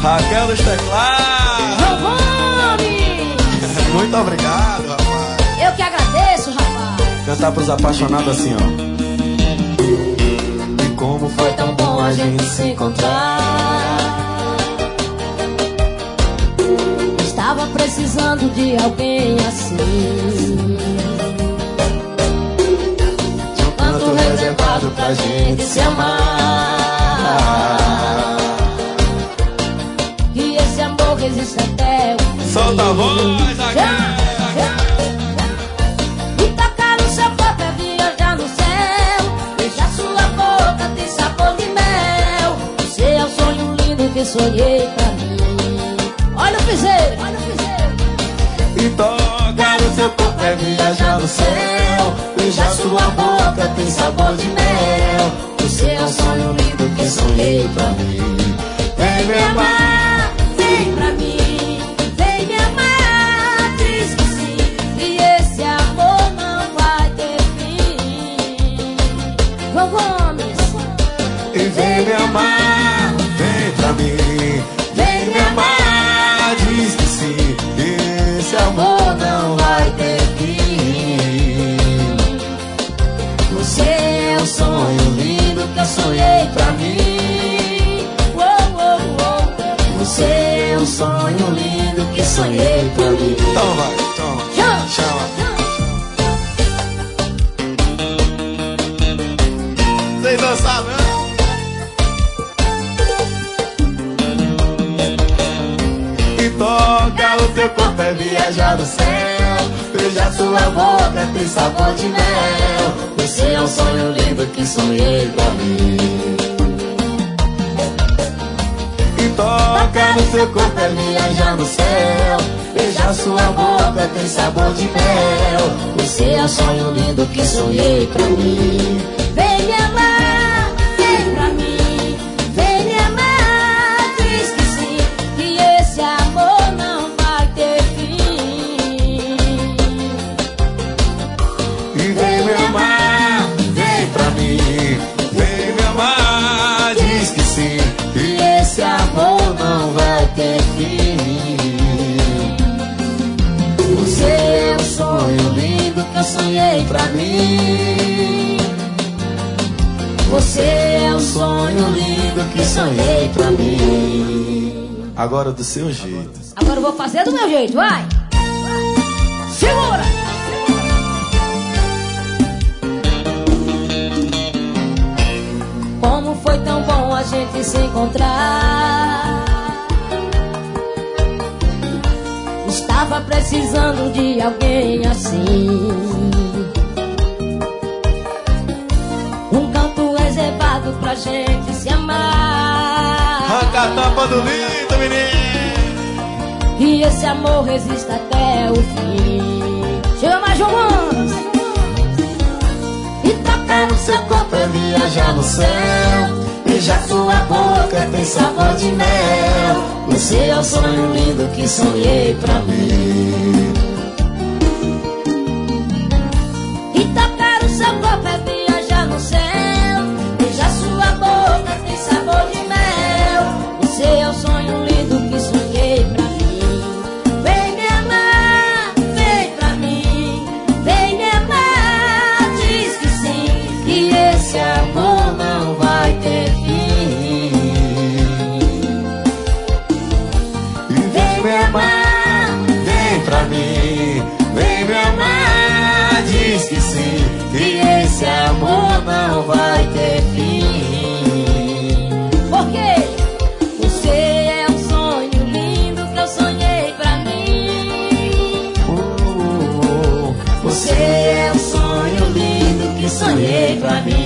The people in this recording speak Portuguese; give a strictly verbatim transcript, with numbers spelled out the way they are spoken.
Raquel dos teclados. Muito obrigado, rapaz. Eu que agradeço, rapaz. Cantar pros apaixonados assim, ó. E como foi tão bom a gente se encontrar. Estava precisando de alguém assim, de um canto reservado pra gente se amar. E esse amor resiste até o fim. Solta a voz aqui. E tocar no seu corpo é viajar no céu. Beijar sua boca tem sabor de mel. Você é o sonho lindo que sonhei pra mim. Olha o piseiro, olha o piseiro. E tocar no seu corpo é viajar no céu. Beijar sua boca tem sabor de mel. Você é o sonho lindo que sonhei pra mim. Vem me amar, vem pra mim. Vem me amar, diz que sim. E esse amor não vai ter fim. João Gomes. E vem me amar, vem pra mim. Vem me amar, diz que sim. Esse amor não vai ter fim. Você é o sonho lindo que eu sonhei pra mim. Uou, uou, uou. Você é o sonho lindo que sonhei pra mim. Então vai, toma, Chama. chama. Vocês não sabem, não? E toca o teu corpo é viajar no céu. Beijar sua boca tem sabor de mel. Você é o sonho lindo que sonhei pra mim. E toca no teu corpo é viajar no céu. Beijar sua boca tem sabor de mel. Você é o sonho lindo que sonhei pra mim. Vem me amar, vem pra mim. Vem me amar, diz que sim. Que esse amor não vai ter fim. E vem me amar, vem pra mim. Vem me amar, diz que sim. Que esse amor não vai ter fim. Você é o sonho lindo que eu sonhei pra mim. Você é o sonho lindo que sonhei pra mim. Agora do seu jeito. Agora eu vou fazer do meu jeito, vai! Segura! Como foi tão bom a gente se encontrar. Estava precisando de alguém assim, um canto reservado pra gente se amar. Arranca a tampa do lindo, menino. E esse amor resiste até o fim. Chega mais, João Gomes. E tocar no seu corpo é viajar no céu. Beijar sua boca tem sabor de mel. Você é o sonho lindo que sonhei pra mim. E tocar o seu corpo é viajar no céu. Beijar sua boca tem sabor de mel. Você é o sonho lindo que sonhei pra mim. Vem me amar, vem pra mim. Vem me amar, diz que sim. Que esse amor não vai ter fim. Vem me amar, vem pra mim. Vem me amar, diz que sim. Que esse amor não vai ter fim. Porque você é um sonho lindo que eu sonhei pra mim. Uh, Você é um sonho lindo que sonhei pra mim.